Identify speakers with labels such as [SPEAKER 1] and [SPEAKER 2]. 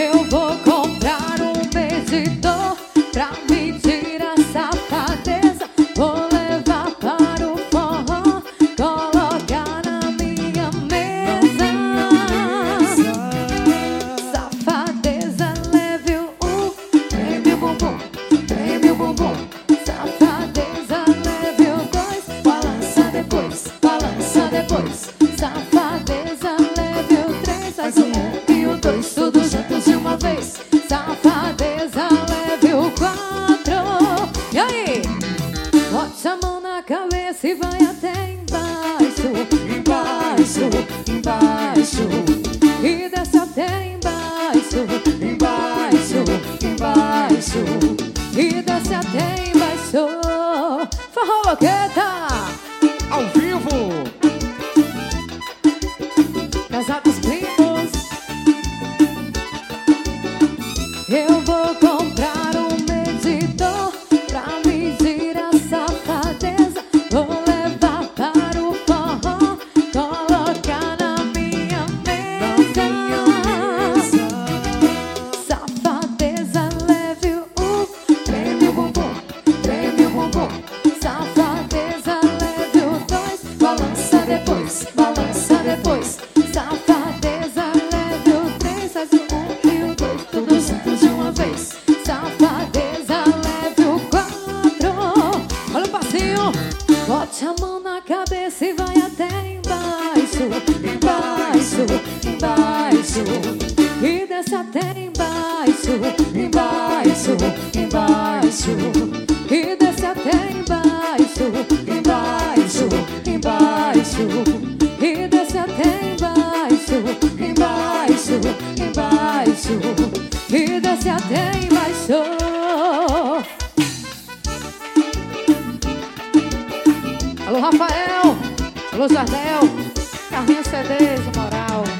[SPEAKER 1] Eu vou comprar um medidor pra medir a safadeza. Vou levar para o forró, colocar na minha mesa. Safadeza level 1, prêmio bumbum, prêmio bumbum. Safadeza level 2, balança depois, balança depois. Safadeza level 3, faz o 1 e o 2, tudo juntos de uma vez. Safadeza level 4. E aí? Bote a mão na cabeça e vai até embaixo, embaixo, embaixo. E desce até embaixo, embaixo, embaixo. E desce até embaixo. Forró Boqueta
[SPEAKER 2] ao vivo.
[SPEAKER 1] Casa dos Primos. Eu vou comprar um medidor pra medir a safadeza. Vou levar para o forró, colocar na minha mesa. Safadeza level 1, prêmio bumbum, prêmio bumbum. Safadeza level 2, balança depois, balança depois. Safadeza level 3, faz o 1 e o 2, tudo juntos de uma vez. Safadeza level 4. Olha o passinho. Bote a mão na cabeça e vai até embaixo, embaixo, embaixo. E desce até embaixo, embaixo, embaixo. E desce até embaixo, embaixo, embaixo. E desce até embaixo, embaixo, embaixo. E desce até embaixo. Alô, Rafael. Alô, Jardel. Carrinho CDs, moral.